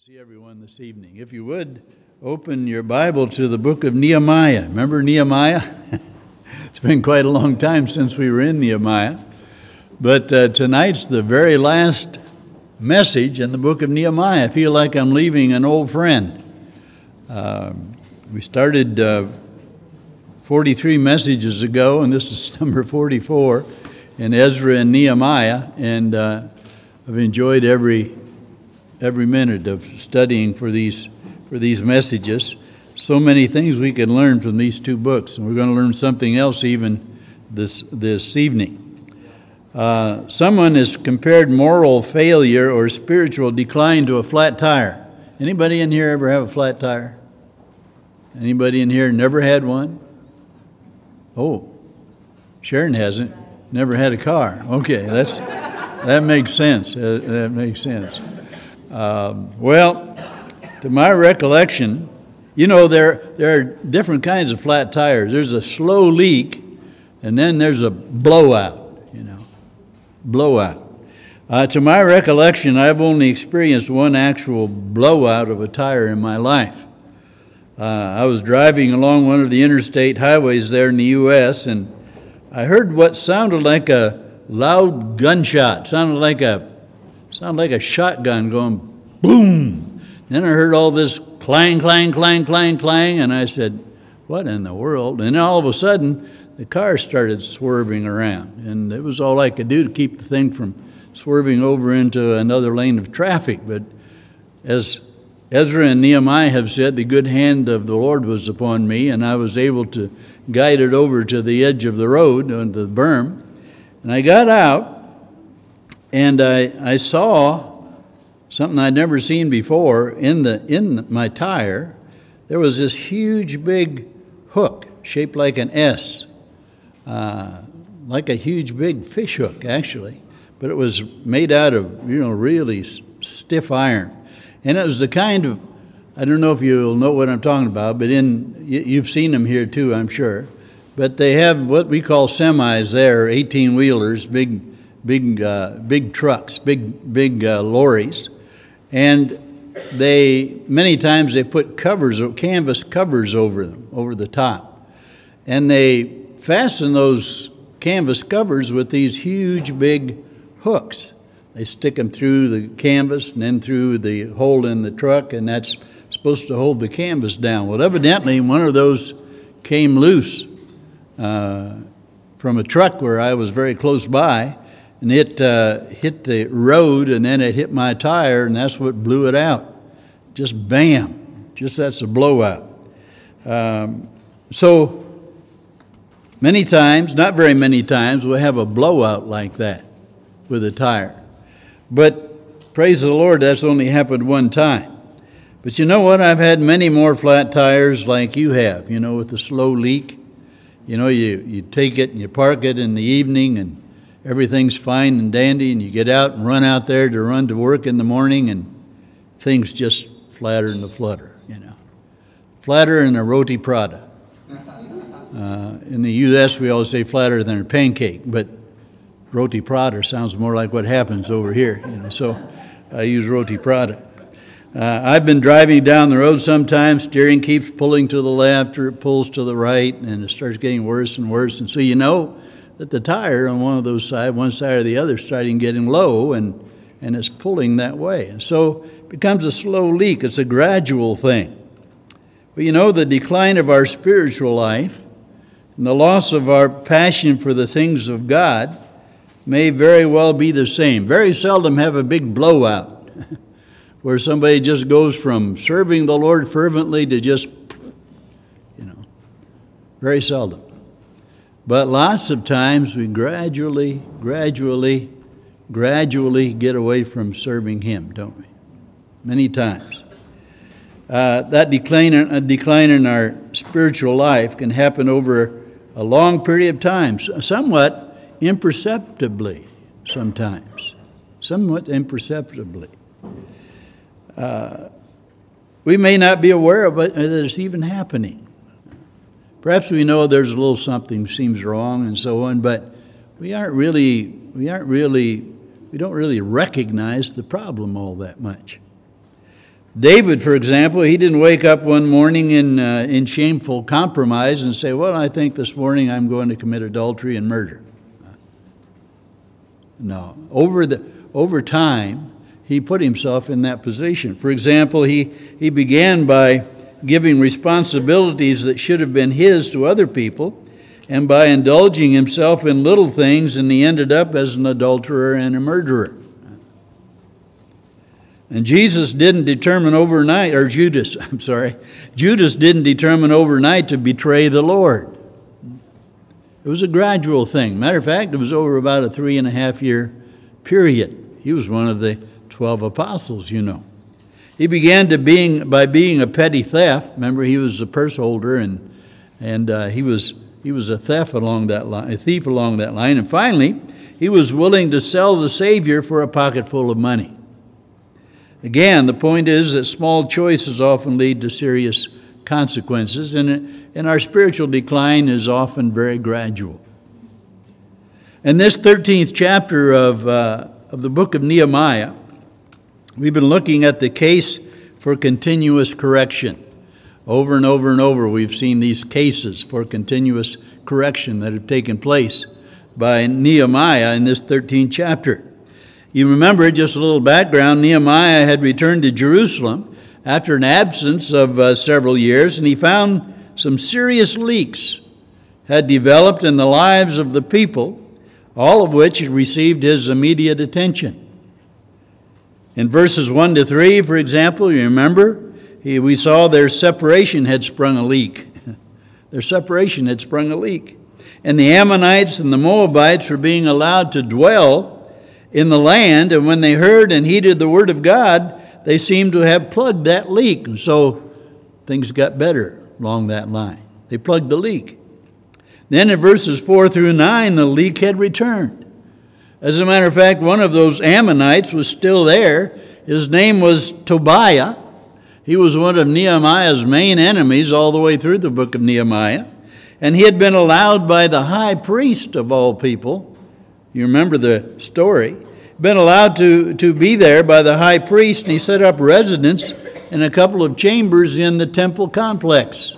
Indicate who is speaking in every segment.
Speaker 1: See everyone this evening. If you would, open your Bible to the book of Nehemiah. Remember Nehemiah? It's been quite a long time since we were in Nehemiah. But tonight's the very last message in the book of Nehemiah. I feel like I'm leaving an old friend. We started 43 messages ago, and this is number 44 in Ezra and Nehemiah. And I've enjoyed every minute of studying for these messages. So many things we can learn from these two books, and we're going to learn something else even this evening. Someone has compared moral failure or spiritual decline to a flat tire. Anybody in here ever have a flat tire? Anybody in here never had one? Oh, Sharon hasn't. Never had a car. Okay, that makes sense. That makes sense. Well, to my recollection, you know, there are different kinds of flat tires. There's a slow leak, and then there's a blowout, blowout. To my recollection, I've only experienced one actual blowout of a tire in my life. I was driving along one of the interstate highways there in the U.S., and I heard what sounded like a loud gunshot. Sounded like a shotgun going boom. Then I heard all this clang, clang, clang, clang, clang, and I said, what in the world? And all of a sudden, the car started swerving around, and it was all I could do to keep the thing from swerving over into another lane of traffic. But as Ezra and Nehemiah have said, the good hand of the Lord was upon me, and I was able to guide it over to the edge of the road, on the berm. And I got out, and I saw something I'd never seen before. In my tire, there was this huge big hook shaped like an S, like a huge big fish hook, actually. But it was made out of, really stiff iron. And it was the kind of, I don't know if you'll know what I'm talking about, but you've seen them here too, I'm sure. But they have what we call semis there, 18-wheelers, big trucks, big lorries. And many times they put canvas covers over them, over the top. And they fasten those canvas covers with these huge big hooks. They stick them through the canvas and then through the hole in the truck, and that's supposed to hold the canvas down. Well, evidently one of those came loose from a truck where I was very close by, and it hit the road, and then it hit my tire, and that's what blew it out. Just bam. That's a blowout. So many times, not very many times, we'll have a blowout like that with a tire. But praise the Lord, that's only happened one time. But you know what? I've had many more flat tires like you have, with the slow leak. You take it and you park it in the evening, and everything's fine and dandy, and you get out and run out there to run to work in the morning, and things just flatter and flutter, Flatter than a roti prata. In the U.S., we always say flatter than a pancake, but roti prata sounds more like what happens over here, so I use roti prata. I've been driving down the road sometimes, steering keeps pulling to the left or it pulls to the right, and it starts getting worse and worse, and so you know that the tire on one side or the other, starting getting low, and it's pulling that way. And so it becomes a slow leak. It's a gradual thing. But the decline of our spiritual life and the loss of our passion for the things of God may very well be the same. Very seldom have a big blowout where somebody just goes from serving the Lord fervently to just, very seldom. But lots of times we gradually get away from serving Him, don't we? Many times. That decline in our spiritual life can happen over a long period of time, somewhat imperceptibly sometimes. Somewhat imperceptibly. We may not be aware of it, that it's even happening. Perhaps we know there's a little something seems wrong and so on, but we don't really recognize the problem all that much. David, for example, he didn't wake up one morning in shameful compromise and say, well, I think this morning I'm going to commit adultery and murder. No. Over time, he put himself in that position. For example, he began by giving responsibilities that should have been his to other people, and by indulging himself in little things, and he ended up as an adulterer and a murderer. And Judas didn't determine overnight to betray the Lord. It was a gradual thing. Matter of fact, it was over about a 3.5-year period. He was one of the 12 apostles, you know. He began by being a petty thief. Remember, he was a purse holder, and he was a thief along that line. And finally, he was willing to sell the Savior for a pocket full of money. Again, the point is that small choices often lead to serious consequences, and our spiritual decline is often very gradual. In this 13th chapter of the book of Nehemiah, we've been looking at the case for continuous correction. Over and over and over, we've seen these cases for continuous correction that have taken place by Nehemiah in this 13th chapter. You remember, just a little background, Nehemiah had returned to Jerusalem after an absence of several years, and he found some serious leaks had developed in the lives of the people, all of which received his immediate attention. In verses 1 to 3, for example, you remember, we saw their separation had sprung a leak. Their separation had sprung a leak. And the Ammonites and the Moabites were being allowed to dwell in the land, and when they heard and heeded the word of God, they seemed to have plugged that leak. And so things got better along that line. They plugged the leak. Then in verses 4 through 9, the leak had returned. As a matter of fact, one of those Ammonites was still there. His name was Tobiah. He was one of Nehemiah's main enemies all the way through the book of Nehemiah. And he had been allowed by the high priest of all people. You remember the story. Been allowed to be there by the high priest, and he set up residence in a couple of chambers in the temple complex.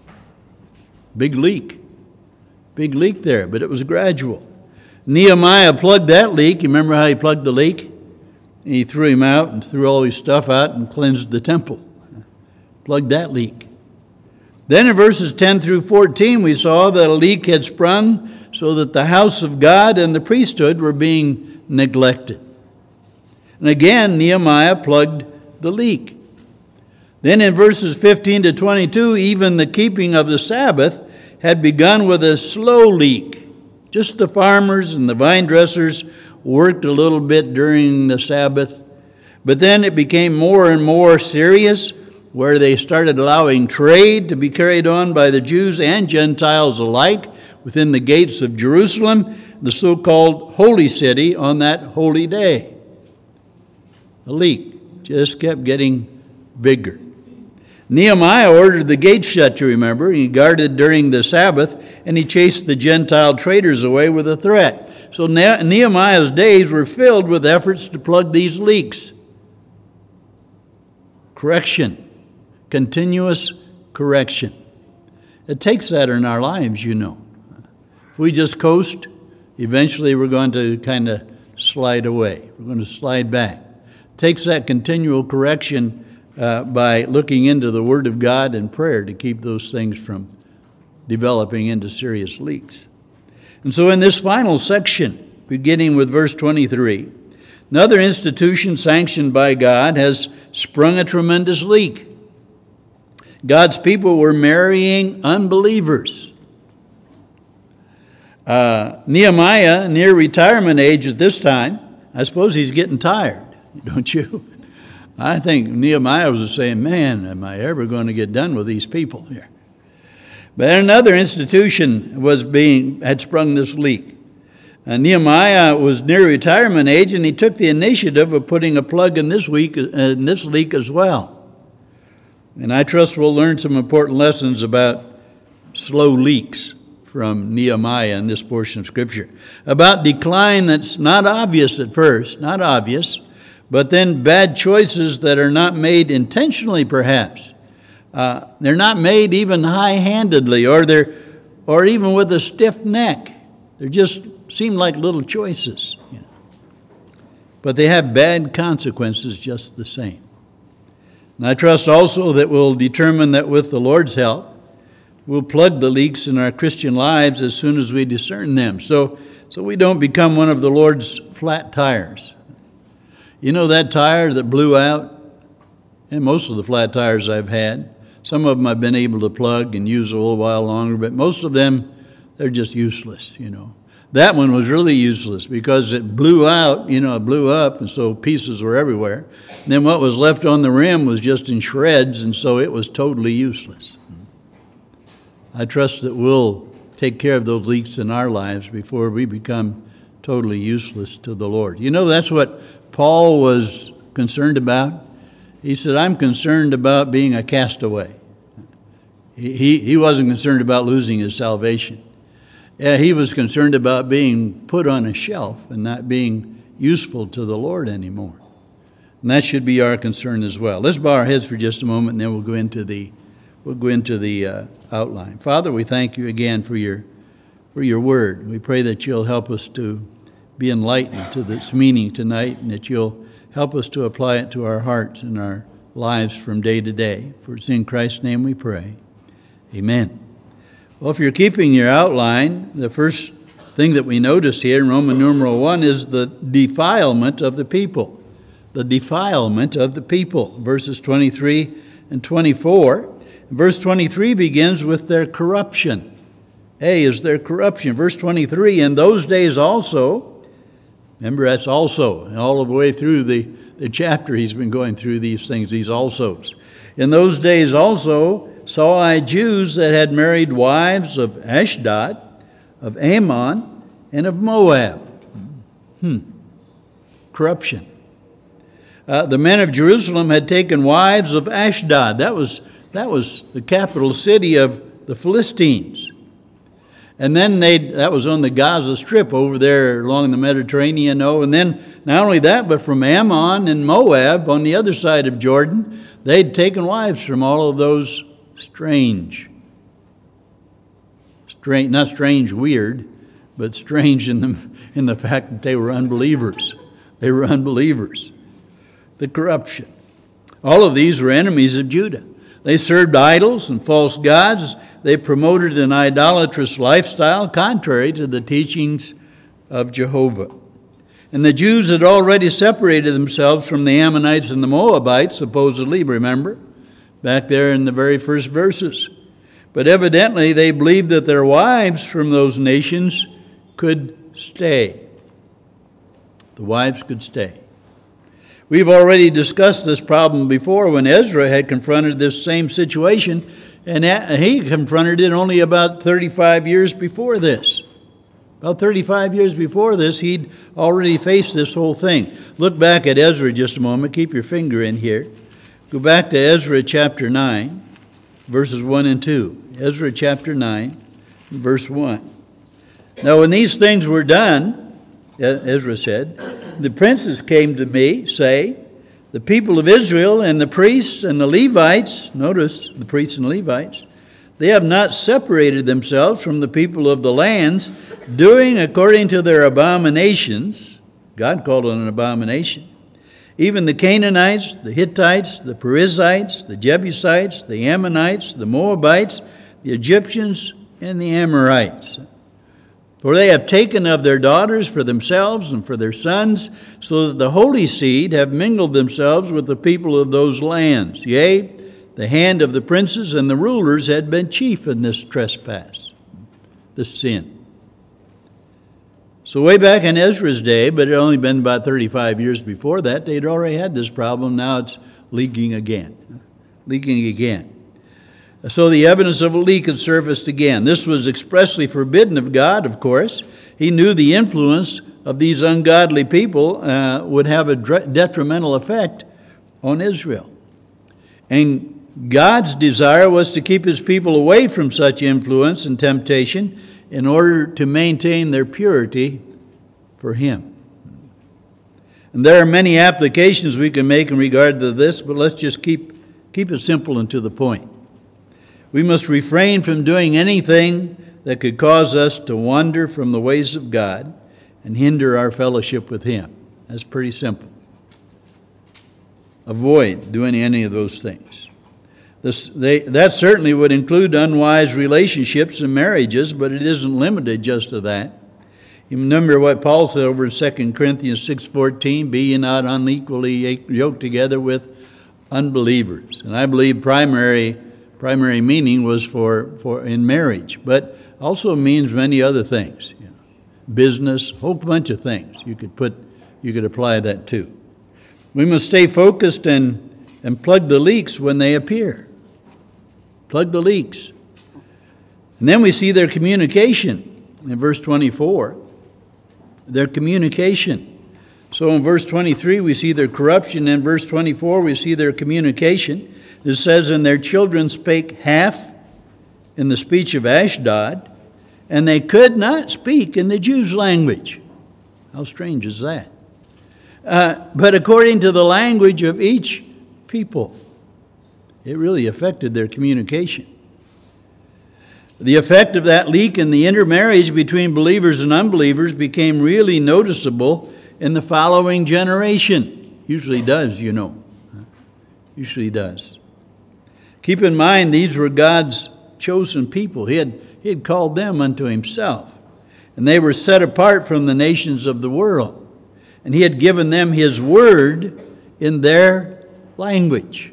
Speaker 1: Big leak there, but it was gradual. Nehemiah plugged that leak. You remember how he plugged the leak? He threw him out and threw all his stuff out and cleansed the temple. Plugged that leak. Then in verses 10 through 14, we saw that a leak had sprung so that the house of God and the priesthood were being neglected. And again, Nehemiah plugged the leak. Then in verses 15 to 22, even the keeping of the Sabbath had begun with a slow leak. Just the farmers and the vine dressers worked a little bit during the Sabbath, but then it became more and more serious, where they started allowing trade to be carried on by the Jews and Gentiles alike within the gates of Jerusalem, the so-called Holy City, on that holy day. The leak just kept getting bigger. Nehemiah ordered the gates shut, you remember. He guarded during the Sabbath, and he chased the Gentile traders away with a threat. So Nehemiah's days were filled with efforts to plug these leaks. Correction. Continuous correction. It takes that in our lives, you know. If we just coast, eventually we're going to kind of slide away. We're going to slide back. It takes that continual correction by looking into the Word of God and prayer to keep those things from developing into serious leaks. And so in this final section, beginning with verse 23, another institution sanctioned by God has sprung a tremendous leak. God's people were marrying unbelievers. Nehemiah, near retirement age at this time, I suppose he's getting tired, don't you? I think Nehemiah was saying, man, am I ever going to get done with these people here? But another institution had sprung this leak. Nehemiah was near retirement age, and he took the initiative of putting a plug in this leak as well. And I trust we'll learn some important lessons about slow leaks from Nehemiah in this portion of Scripture. About decline that's not obvious at first, but then bad choices that are not made intentionally, perhaps. They're not made even high-handedly, or even with a stiff neck. They just seem like little choices. But they have bad consequences just the same. And I trust also that we'll determine that with the Lord's help, we'll plug the leaks in our Christian lives as soon as we discern them, so we don't become one of the Lord's flat tires. You know that tire that blew out? And most of the flat tires I've had, some of them I've been able to plug and use a little while longer, but most of them, they're just useless, That one was really useless because it blew out, it blew up, and so pieces were everywhere. And then what was left on the rim was just in shreds, and so it was totally useless. I trust that we'll take care of those leaks in our lives before we become totally useless to the Lord. That's what Paul was concerned about. He said, I'm concerned about being a castaway. He wasn't concerned about losing his salvation. He was concerned about being put on a shelf and not being useful to the Lord anymore. And that should be our concern as well. Let's bow our heads for just a moment, and then we'll go into the outline. Father, we thank you again for your word. We pray that you'll help us to be enlightened to this meaning tonight, and that you'll help us to apply it to our hearts and our lives from day to day. For it's in Christ's name we pray. Amen. Well, if you're keeping your outline, the first thing that we notice here in Roman numeral 1 is the defilement of the people. The defilement of the people, verses 23 and 24. Verse 23 begins with their corruption. A is their corruption. Verse 23, in those days also, remember that's also, and all the way through the chapter he's been going through these things, these alsos. In those days also saw I Jews that had married wives of Ashdod, of Ammon, and of Moab. Corruption. The men of Jerusalem had taken wives of Ashdod. That was the capital city of the Philistines. And then that was on the Gaza Strip over there along the Mediterranean. And then not only that, but from Ammon and Moab on the other side of Jordan, they'd taken wives from all of those not strange weird, but strange in the fact that they were unbelievers. They were unbelievers. The corruption. All of these were enemies of Judah. They served idols and false gods. They promoted an idolatrous lifestyle contrary to the teachings of Jehovah. And the Jews had already separated themselves from the Ammonites and the Moabites, supposedly, remember, back there in the very first verses. But evidently they believed that their wives from those nations could stay. The wives could stay. We've already discussed this problem before when Ezra had confronted this same situation, and he confronted it only about 35 years before this. About 35 years before this, he'd already faced this whole thing. Look back at Ezra just a moment. Keep your finger in here. Go back to Ezra chapter 9, verses 1 and 2. Ezra chapter 9, verse 1. Now when these things were done, Ezra said, the princes came to me, say, the people of Israel and the priests and the Levites, notice the priests and Levites, they have not separated themselves from the people of the lands, doing according to their abominations. God called it an abomination. Even the Canaanites, the Hittites, the Perizzites, the Jebusites, the Ammonites, the Moabites, the Egyptians, and the Amorites. For they have taken of their daughters for themselves and for their sons, so that the holy seed have mingled themselves with the people of those lands. Yea, the hand of the princes and the rulers had been chief in this trespass, this sin. So way back in Ezra's day, but it had only been about 35 years before that, they'd already had this problem. Now it's leaking again. So the evidence of a leak had surfaced again. This was expressly forbidden of God, of course. He knew the influence of these ungodly people would have a detrimental effect on Israel. And God's desire was to keep his people away from such influence and temptation in order to maintain their purity for him. And there are many applications we can make in regard to this, but let's just keep it simple and to the point. We must refrain from doing anything that could cause us to wander from the ways of God and hinder our fellowship with Him. That's pretty simple. Avoid doing any of those things. That certainly would include unwise relationships and marriages, but it isn't limited just to that. You remember what Paul said over in 2 Corinthians 6:14, be ye not unequally yoked together with unbelievers. And I believe primary meaning was for in marriage, but also means many other things. Business, a whole bunch of things you could apply that to. We must stay focused and plug the leaks when they appear. Plug the leaks. And then we see their communication in verse 24. Their communication. So in verse 23 we see their corruption. In verse 24 we see their communication. It says, and their children spake half in the speech of Ashdod, and they could not speak in the Jews' language. How strange is that? But according to the language of each people. It really affected their communication. The effect of that leak in the intermarriage between believers and unbelievers became really noticeable in the following generation. Usually does, you know. Usually does. Keep in mind, these were God's chosen people. He had called them unto Himself. And they were set apart from the nations of the world. And He had given them His word in their language.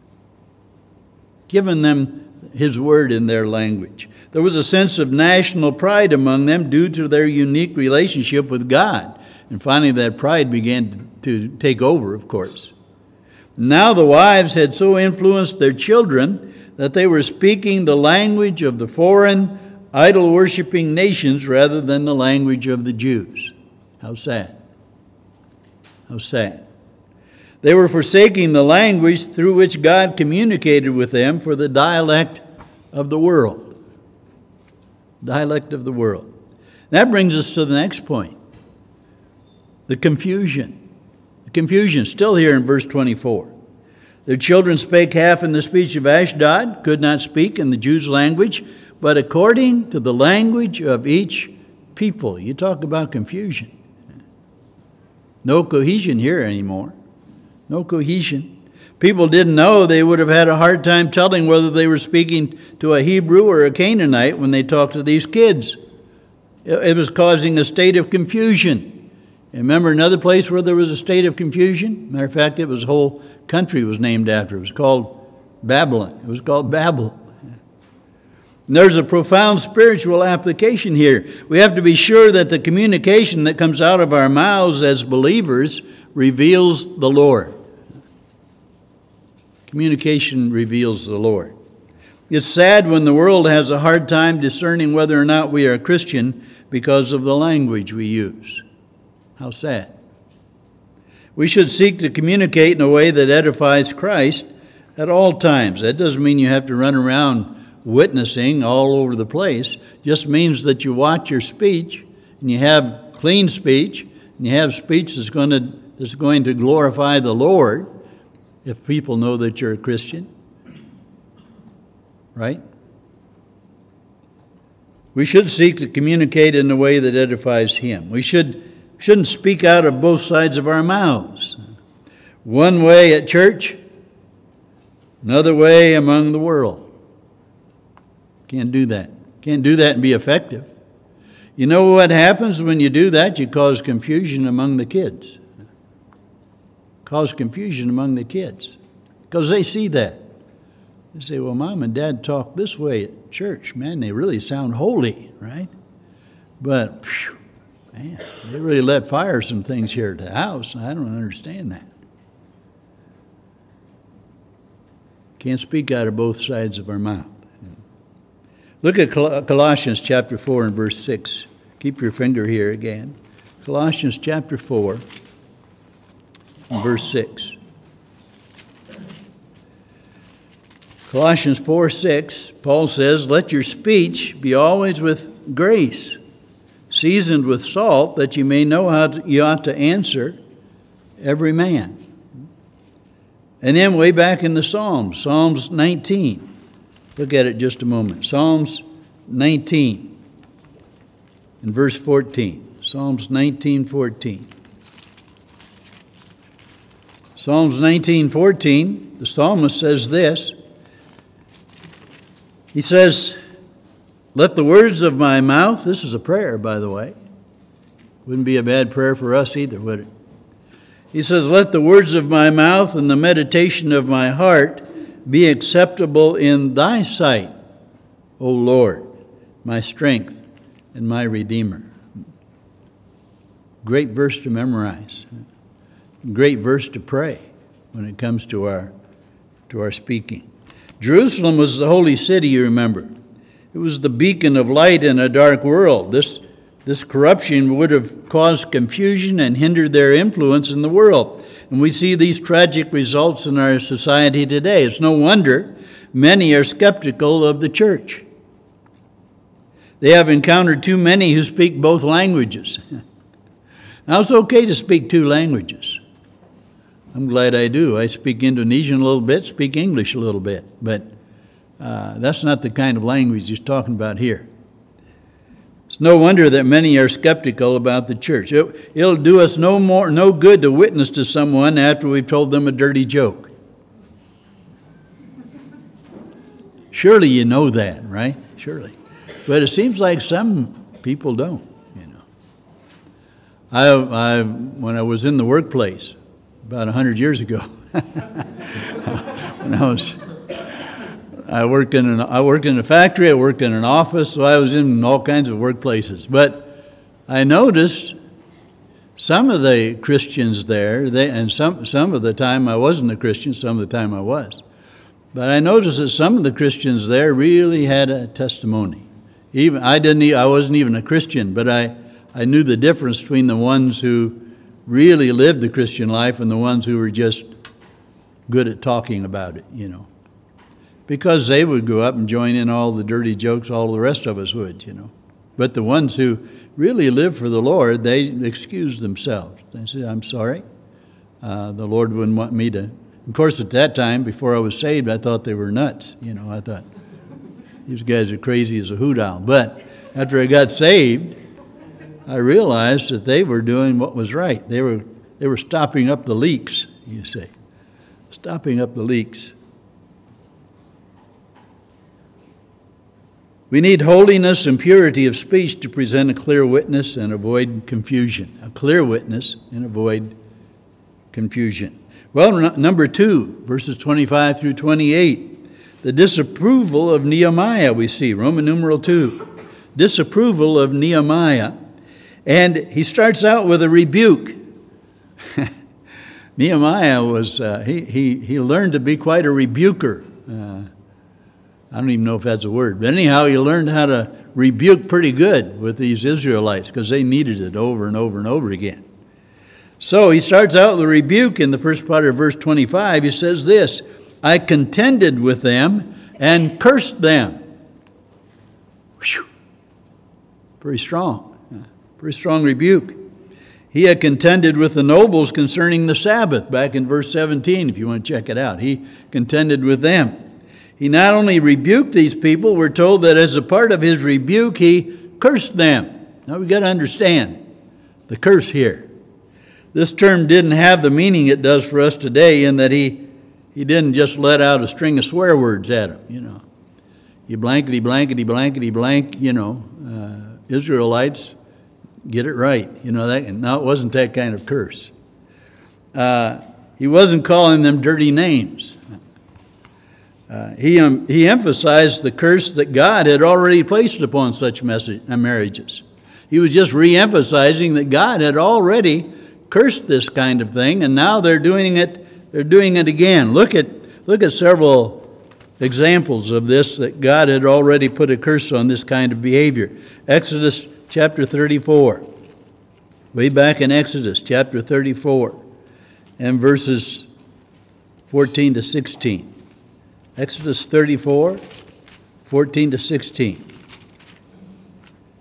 Speaker 1: Given them His word in their language. There was a sense of national pride among them due to their unique relationship with God. And finally that pride began to take over, of course. Now the wives had so influenced their children that they were speaking the language of the foreign, idol-worshipping nations rather than the language of the Jews. How sad. How sad. They were forsaking the language through which God communicated with them for the dialect of the world. Dialect of the world. That brings us to the next point. The confusion. The confusion, still here in verse 24. Their children spake half in the speech of Ashdod, could not speak in the Jews' language, but according to the language of each people. You talk about confusion. No cohesion here anymore. No cohesion. People didn't know. They would have had a hard time telling whether they were speaking to a Hebrew or a Canaanite when they talked to these kids. It was causing a state of confusion. And remember another place where there was a state of confusion? Matter of fact, it was a whole country was named after. It was called Babylon. It was called Babel. And there's a profound spiritual application here. We have to be sure that the communication that comes out of our mouths as believers reveals the Lord. Communication reveals the Lord. It's sad when the world has a hard time discerning whether or not we are a Christian because of the language we use. How sad. We should seek to communicate in a way that edifies Christ at all times. That doesn't mean you have to run around witnessing all over the place. It just means that you watch your speech and you have clean speech and you have speech that's going to glorify the Lord. If people know that you're a Christian, right? We should seek to communicate in a way that edifies Him. We shouldn't speak out of both sides of our mouths. One way at church, another way among the world. Can't do that. Can't do that and be effective. You know what happens when you do that? You cause confusion among the kids. Cause confusion among the kids because they see that. They say, well, Mom and Dad talk this way at church. Man, they really sound holy, right? But, man, they really let fire some things here at the house. I don't understand that. Can't speak out of both sides of our mouth. Look at Colossians chapter 4 and verse 6. Keep your finger here again. Colossians chapter 4. Verse 6. Colossians 4:6, Paul says, let your speech be always with grace, seasoned with salt, that you may know how you ought to answer every man. And then way back in the Psalms, Psalms 19. Look at it just a moment. Psalms 19 and verse 14. Psalms 19:14. Psalms 19:14, the psalmist says this. He says, let the words of my mouth, this is a prayer, by the way. Wouldn't be a bad prayer for us either, would it? He says, let the words of my mouth and the meditation of my heart be acceptable in thy sight, O Lord, my strength and my Redeemer. Great verse to memorize. Great verse to pray when it comes to our speaking. Jerusalem was the holy city, you remember. It was the beacon of light in a dark world. This corruption would have caused confusion and hindered their influence in the world. And we see these tragic results in our society today. It's no wonder many are skeptical of the church. They have encountered too many who speak both languages. Now, it's okay to speak two languages. I'm glad I do. I speak Indonesian a little bit, speak English a little bit. But that's not the kind of language he's talking about here. It's no wonder that many are skeptical about the church. It'll do us no good to witness to someone after we've told them a dirty joke. Surely you know that, right? Surely. But it seems like some people don't, you know. When I was in the workplace about 100 years ago, when I worked in a factory, I worked in an office, so I was in all kinds of workplaces. But I noticed some of the Christians there, and some of the time I wasn't a Christian, some of the time I was. But I noticed that some of the Christians there really had a testimony. I wasn't even a Christian, but I knew the difference between the ones who really lived the Christian life and the ones who were just good at talking about it, you know. Because they would go up and join in all the dirty jokes all the rest of us would, you know. But the ones who really lived for the Lord, they excused themselves. They said, I'm sorry. The Lord wouldn't want me to. Of course, at that time, before I was saved, I thought they were nuts. You know, I thought, these guys are crazy as a hoot owl. But after I got saved, I realized that they were doing what was right. They were stopping up the leaks, you see. Stopping up the leaks. We need holiness and purity of speech to present a clear witness and avoid confusion. A clear witness and avoid confusion. Well, number 2, verses 25 through 28. The disapproval of Nehemiah, we see, Roman numeral 2. Disapproval of Nehemiah. And he starts out with a rebuke. Nehemiah was, he learned to be quite a rebuker. I don't even know if that's a word. But anyhow, he learned how to rebuke pretty good with these Israelites because they needed it over and over and over again. So he starts out with a rebuke in the first part of verse 25. He says this, I contended with them and cursed them. Whew. Pretty strong. Pretty strong rebuke. He had contended with the nobles concerning the Sabbath, back in verse 17, if you want to check it out. He contended with them. He not only rebuked these people, we're told that as a part of his rebuke, he cursed them. Now we've got to understand the curse here. This term didn't have the meaning it does for us today in that he didn't just let out a string of swear words at them, you know. You blankety, blankety, blankety, blank, you know, Israelites, get it right. You know, it wasn't that kind of curse. He wasn't calling them dirty names. He emphasized the curse that God had already placed upon such marriages. He was just re-emphasizing that God had already cursed this kind of thing, and now they're doing it. They're doing it again. Look at several examples of this, that God had already put a curse on this kind of behavior. Exodus chapter 34. Way back in Exodus chapter 34 and verses 14 to 16. Exodus 34, 14 to 16. It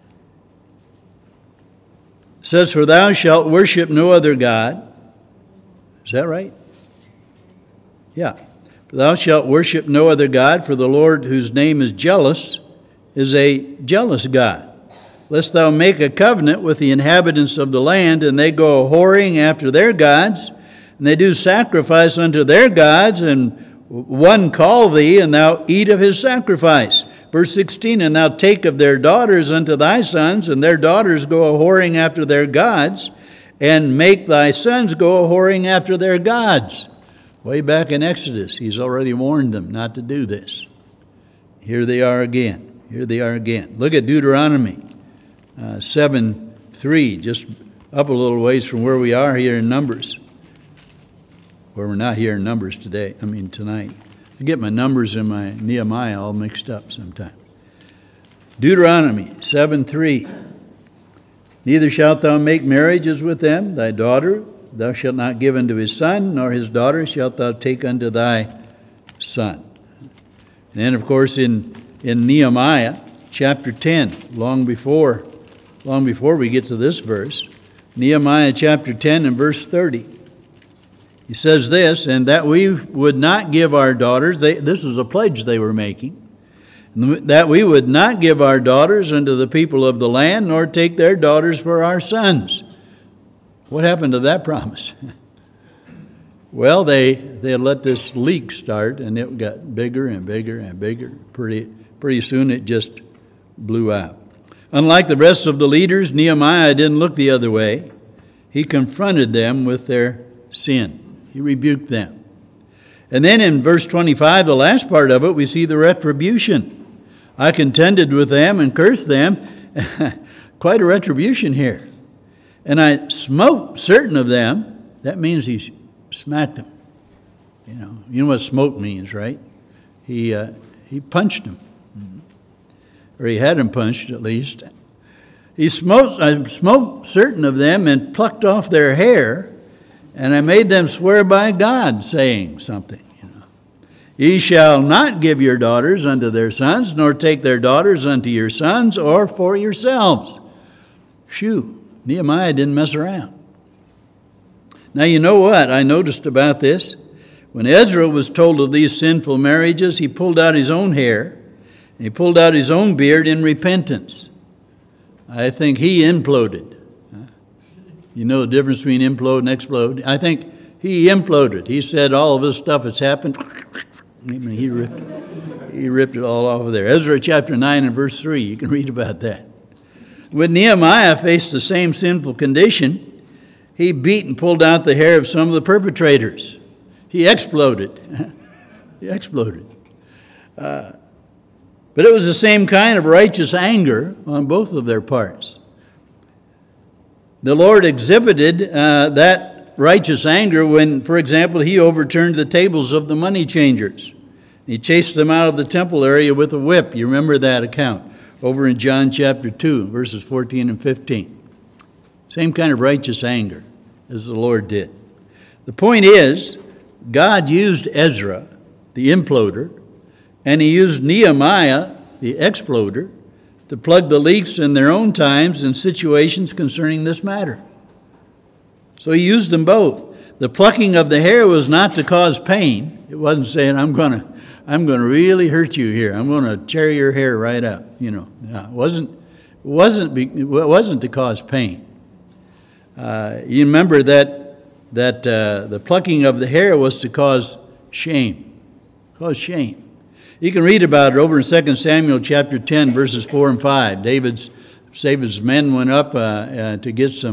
Speaker 1: says, for thou shalt worship no other God, Is that right? Yeah. Thou shalt worship no other God, for the Lord, whose name is jealous, is a jealous God. Lest thou make a covenant with the inhabitants of the land, and they go whoring after their gods, and they do sacrifice unto their gods, and one call thee, and thou eat of his sacrifice. Verse 16, and thou take of their daughters unto thy sons, and their daughters go a whoring after their gods, and make thy sons go a whoring after their gods. Way back in Exodus, he's already warned them not to do this. Here they are again. Here they are again. Look at Deuteronomy 7:3, just up a little ways from where we are here in Numbers. Where we're not here in Numbers tonight. I get my Numbers and my Nehemiah all mixed up sometimes. Deuteronomy 7:3. Neither shalt thou make marriages with them, thy daughter thou shalt not give unto his son, nor his daughter shalt thou take unto thy son. And then, of course, in Nehemiah chapter 10, long before we get to this verse, Nehemiah chapter 10 and verse 30. He says this, and that we would not give our daughters, this is a pledge they were making, that we would not give our daughters unto the people of the land, nor take their daughters for our sons. What happened to that promise? Well, they had let this leak start, and it got bigger and bigger and bigger. Pretty soon it just blew out. Unlike the rest of the leaders, Nehemiah didn't look the other way. He confronted them with their sin. He rebuked them. And then in verse 25, the last part of it, we see the retribution. I contended with them and cursed them. Quite a retribution here. And I smote certain of them. That means he smacked them. You know what smote means, right? He punched them. Or he had them punched, at least. I smote certain of them and plucked off their hair, and I made them swear by God, saying something. Ye shall not give your daughters unto their sons, nor take their daughters unto your sons, or for yourselves. Phew, Nehemiah didn't mess around. Now, you know what I noticed about this? When Ezra was told of these sinful marriages, he pulled out his own hair, and he pulled out his own beard in repentance. I think he imploded. You know the difference between implode and explode? I think he imploded. He said all of this stuff that's happened. He ripped it all off of there. Ezra chapter 9 and verse 3, you can read about that. When Nehemiah faced the same sinful condition, he beat and pulled out the hair of some of the perpetrators. He exploded. He exploded. But it was the same kind of righteous anger on both of their parts. The Lord exhibited that righteous anger when, for example, he overturned the tables of the money changers. He chased them out of the temple area with a whip. You remember that account over in John chapter 2, verses 14 and 15. Same kind of righteous anger as the Lord did. The point is, God used Ezra, the imploder, and he used Nehemiah, the exploder, to plug the leaks in their own times and situations concerning this matter. So he used them both. The plucking of the hair was not to cause pain. It wasn't saying, I'm going to really hurt you here. I'm going to tear your hair right up. No, it wasn't to cause pain. You remember that the plucking of the hair was to cause shame. Cause shame. You can read about it over in 2 Samuel chapter 10, verses 4 and 5. David's men went up to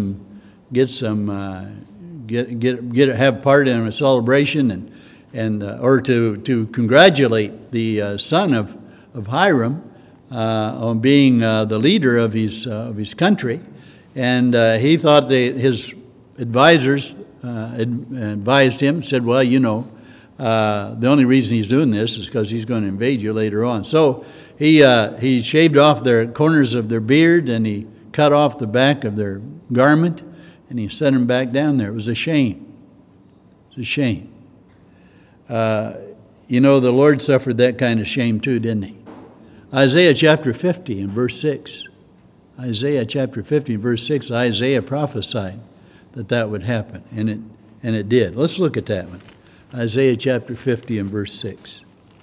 Speaker 1: have part in a celebration or to congratulate the son of Hiram on being the leader of his country, and he thought his advisors advised him, said, well, the only reason he's doing this is because he's going to invade you later on. So he shaved off their corners of their beard, and he cut off the back of their garment, and he set them back down there. It was a shame. It's a shame. The Lord suffered that kind of shame too, didn't he? Isaiah chapter 50 and verse 6. Isaiah chapter 50 and verse 6, Isaiah prophesied that would happen, and and it did. Let's look at that one. Isaiah chapter 50 and verse 6.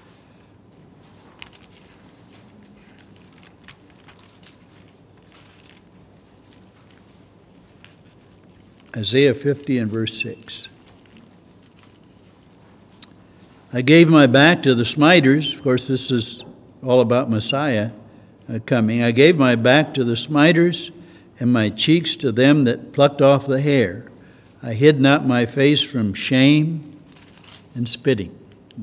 Speaker 1: Isaiah 50 and verse 6. I gave my back to the smiters. Of course, this is all about Messiah coming. I gave my back to the smiters and my cheeks to them that plucked off the hair. I hid not my face from shame and spitting.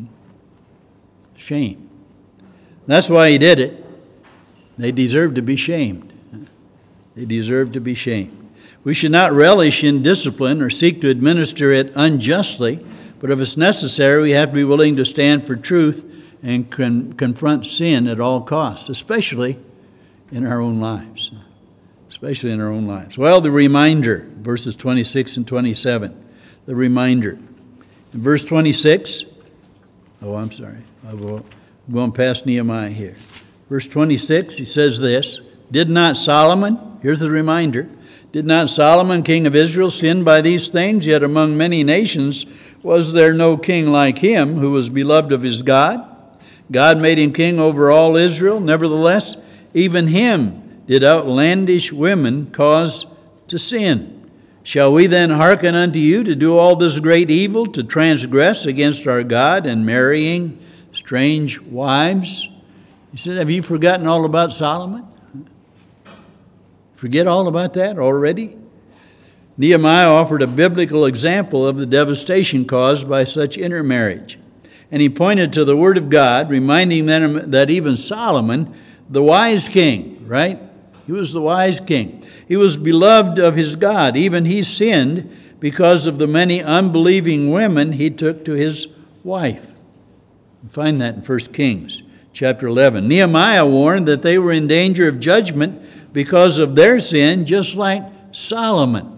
Speaker 1: Shame. That's why he did it. They deserve to be shamed. They deserve to be shamed. We should not relish in discipline or seek to administer it unjustly, but if it's necessary, we have to be willing to stand for truth and confront sin at all costs, especially in our own lives. Especially in our own lives. Well, the reminder, verses 26 and 27. The reminder. In verse 26, I'm going past Nehemiah here. Verse 26, he says this, Did not Solomon, here's the reminder, did not Solomon, king of Israel, sin by these things? Yet among many nations was there no king like him, who was beloved of his God? God made him king over all Israel. Nevertheless, even him did outlandish women cause to sin. Shall we then hearken unto you to do all this great evil, to transgress against our God and marrying strange wives? He said, have you forgotten all about Solomon? Forget all about that already? Nehemiah offered a biblical example of the devastation caused by such intermarriage. And he pointed to the Word of God, reminding them that even Solomon, the wise king, right? He was the wise king. He was beloved of his God. Even he sinned because of the many unbelieving women he took to his wife. You find that in 1 Kings chapter 11. Nehemiah warned that they were in danger of judgment because of their sin, just like Solomon.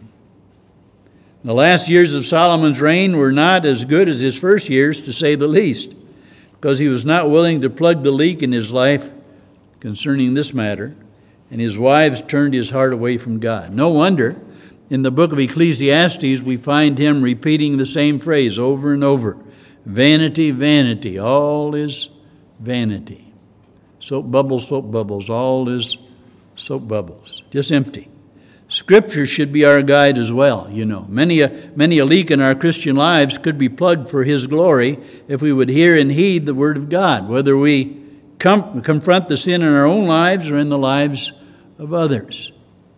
Speaker 1: The last years of Solomon's reign were not as good as his first years, to say the least, because he was not willing to plug the leak in his life concerning this matter, and his wives turned his heart away from God. No wonder in the book of Ecclesiastes we find him repeating the same phrase over and over. Vanity, vanity, all is vanity. Soap bubbles, all is soap bubbles, just empty. Scripture should be our guide as well, you know. Many a leak in our Christian lives could be plugged for His glory if we would hear and heed the Word of God, whether we confront the sin in our own lives or in the lives of others.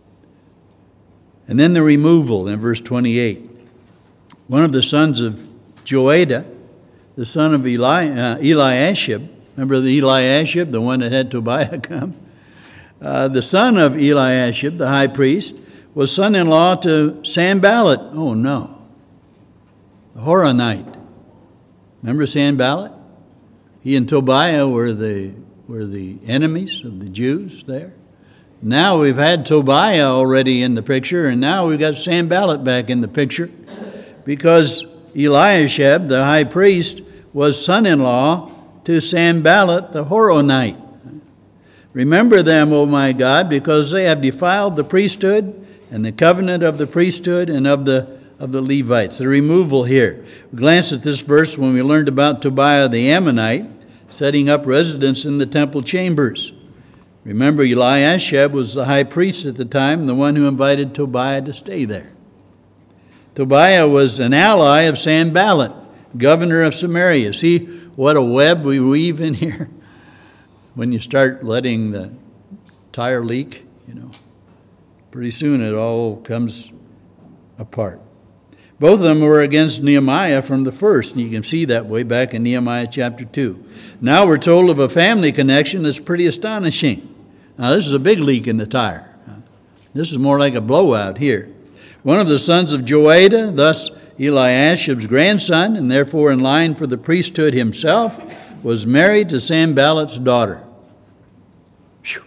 Speaker 1: And then the removal in verse 28. One of the sons of Joiada, the son of Eliashib, remember the Eliashib, the one that had Tobiah come? The son of Eliashib, the high priest, was son-in-law to Sanballat. Oh no, the Horonite. Remember Sanballat? He and Tobiah were the enemies of the Jews there. Now we've had Tobiah already in the picture, and now we've got Sanballat back in the picture, because Eliashib, the high priest, was son-in-law to Sanballat the Horonite. Remember them, O my God, because they have defiled the priesthood and the covenant of the priesthood and of the Levites. The removal here. We glanced at this verse when we learned about Tobiah the Ammonite setting up residence in the temple chambers. Remember, Eliashib was the high priest at the time, the one who invited Tobiah to stay there. Tobiah was an ally of Sanballat, governor of Samaria. See what a web we weave in here? When you start letting the tire leak, pretty soon it all comes apart. Both of them were against Nehemiah from the first, and you can see that way back in Nehemiah chapter 2. Now we're told of a family connection that's pretty astonishing. Now this is a big leak in the tire. This is more like a blowout here. One of the sons of Joiada, thus Eliashib's grandson, and therefore in line for the priesthood himself, was married to Sanballat's daughter. Whew.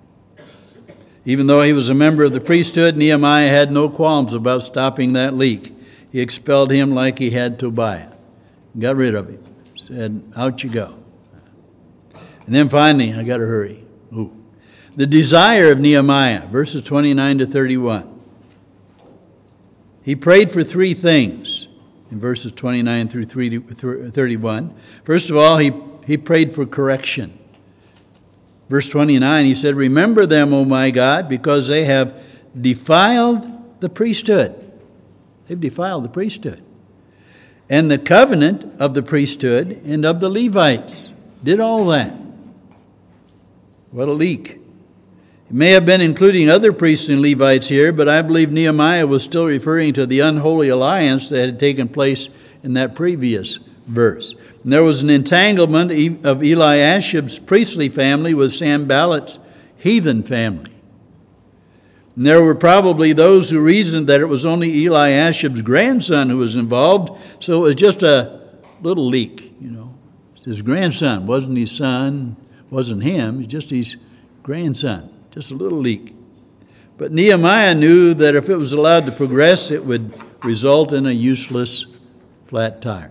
Speaker 1: Even though he was a member of the priesthood, Nehemiah had no qualms about stopping that leak. He expelled him like he had Tobiah. Got rid of him. Said, out you go. And then finally, I got to hurry. The desire of Nehemiah, verses 29 to 31. He prayed for three things in verses 29 through 31. First of all, he prayed for correction. Verse 29, he said, "Remember them, O my God, because they have defiled the priesthood." They've defiled the priesthood. "And the covenant of the priesthood and of the Levites." Did all that. What a leak. It may have been including other priests and Levites here, but I believe Nehemiah was still referring to the unholy alliance that had taken place in that previous verse. And there was an entanglement of Eliashib's priestly family with Sanballat's heathen family. And there were probably those who reasoned that it was only Eliashib's grandson who was involved, so it was just a little leak, It's his grandson, wasn't his son, wasn't him, it's just his grandson. Just a little leak. But Nehemiah knew that if it was allowed to progress, it would result in a useless flat tire.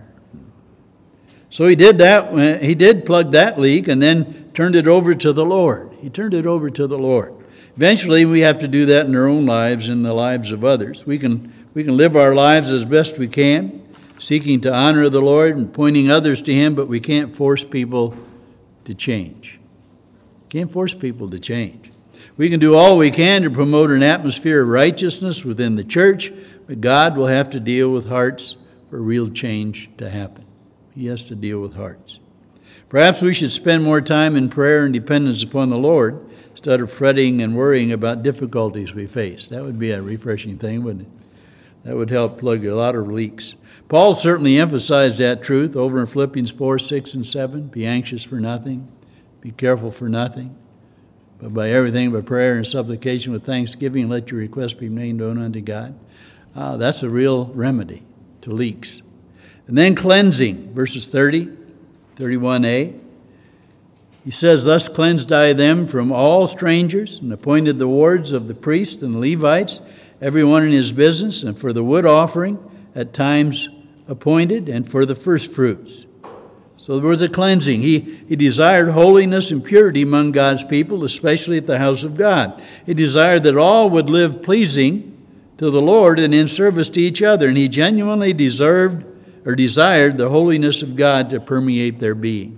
Speaker 1: So he did that. He did plug that leak and then turned it over to the Lord. He turned it over to the Lord. Eventually, we have to do that in our own lives and the lives of others. We can live our lives as best we can, seeking to honor the Lord and pointing others to Him, but we can't force people to change. Can't force people to change. We can do all we can to promote an atmosphere of righteousness within the church, but God will have to deal with hearts for real change to happen. He has to deal with hearts. Perhaps we should spend more time in prayer and dependence upon the Lord instead of fretting and worrying about difficulties we face. That would be a refreshing thing, wouldn't it? That would help plug a lot of leaks. Paul certainly emphasized that truth over in Philippians 4, 6, and 7. Be anxious for nothing. Be careful for nothing. But by everything, by prayer and supplication with thanksgiving, let your requests be made known unto God. That's a real remedy to leaks. And then cleansing, verses 30, 31a. He says, "Thus cleansed I them from all strangers, and appointed the wards of the priests and the Levites, every one in his business, and for the wood offering at times appointed, and for the first fruits." So there was a cleansing. He desired holiness and purity among God's people, especially at the house of God. He desired that all would live pleasing to the Lord and in service to each other. And he genuinely desired the holiness of God to permeate their being.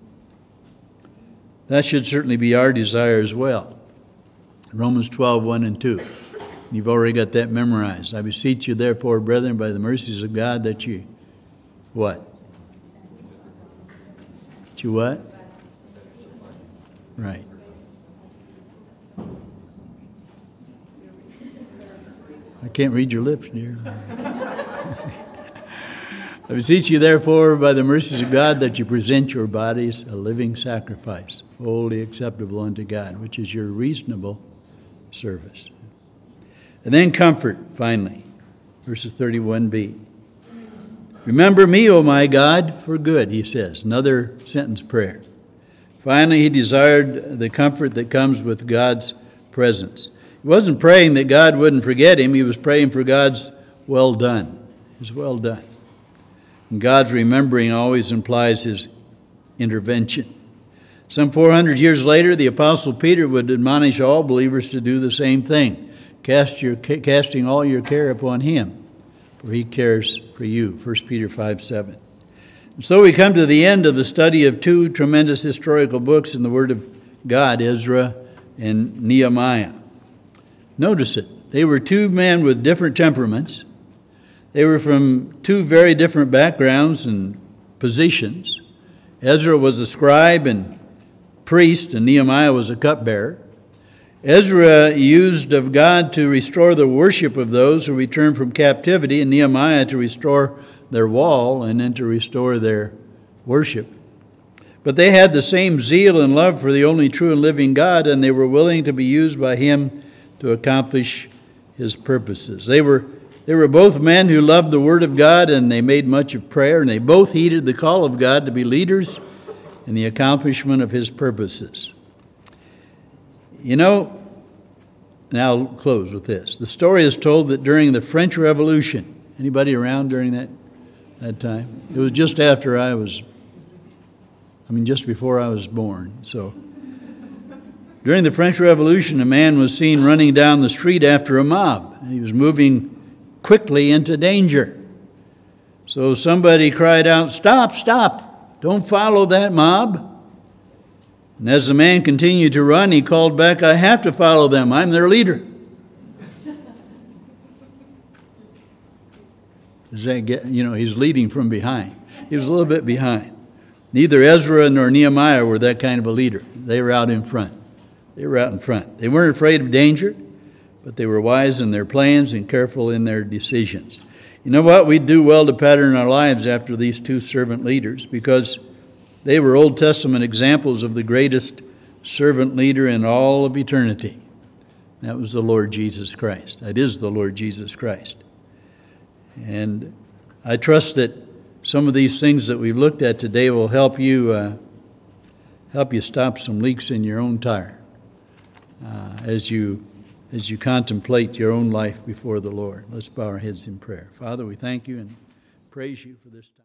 Speaker 1: That should certainly be our desire as well. Romans 12, 1 and 2. You've already got that memorized. "I beseech you, therefore, brethren, by the mercies of God, that you..." What? You what? Right. I can't read your lips, dear. "I beseech you, therefore, by the mercies of God, that you present your bodies a living sacrifice, wholly acceptable unto God, which is your reasonable service." And then comfort, finally, verses 31b. "Remember me, O my God, for good," he says. Another sentence prayer. Finally, he desired the comfort that comes with God's presence. He wasn't praying that God wouldn't forget him. He was praying for God's well done. His well done. And God's remembering always implies his intervention. Some 400 years later, the Apostle Peter would admonish all believers to do the same thing, casting all your care upon him, for he cares for you, 1 Peter 5:7. And so we come to the end of the study of two tremendous historical books in the Word of God, Ezra and Nehemiah. Notice it. They were two men with different temperaments. They were from two very different backgrounds and positions. Ezra was a scribe and priest, and Nehemiah was a cupbearer. Ezra used of God to restore the worship of those who returned from captivity, and Nehemiah to restore their wall and then to restore their worship. But they had the same zeal and love for the only true and living God, and they were willing to be used by him to accomplish his purposes. They were both men who loved the Word of God, and they made much of prayer, and they both heeded the call of God to be leaders in the accomplishment of his purposes. Now I'll close with this. The story is told that during the French Revolution, anybody around during that time? It was just after just before I was born. So during the French Revolution, a man was seen running down the street after a mob. He was moving quickly into danger. So somebody cried out, "Stop, stop, don't follow that mob." And as the man continued to run, he called back, "I have to follow them, I'm their leader." Does that get, he's leading from behind. He was a little bit behind. Neither Ezra nor Nehemiah were that kind of a leader. They were out in front. They were out in front. They weren't afraid of danger, but they were wise in their plans and careful in their decisions. You know what? We do well to pattern our lives after these two servant leaders, because they were Old Testament examples of the greatest servant leader in all of eternity. That was the Lord Jesus Christ. That is the Lord Jesus Christ. And I trust that some of these things that we've looked at today will help you stop some leaks in your own tire as you contemplate your own life before the Lord. Let's bow our heads in prayer. Father, we thank you and praise you for this time.